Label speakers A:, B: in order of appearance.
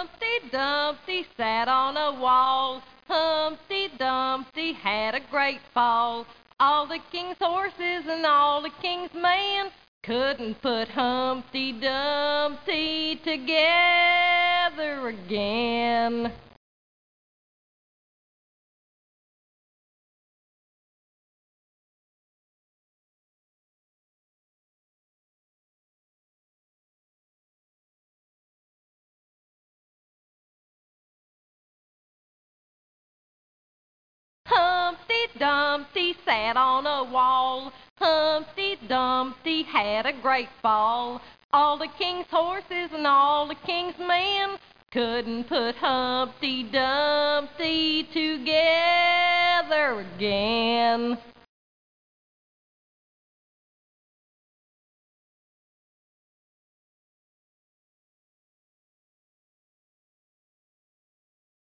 A: Humpty Dumpty sat on a wall. Humpty Dumpty had a great fall. All the king's horses and all the king's men couldn't put Humpty Dumpty together again. Humpty Dumpty sat on a wall. Humpty Dumpty had a great fall. All the king's horses and all the king's men couldn't put Humpty Dumpty together again.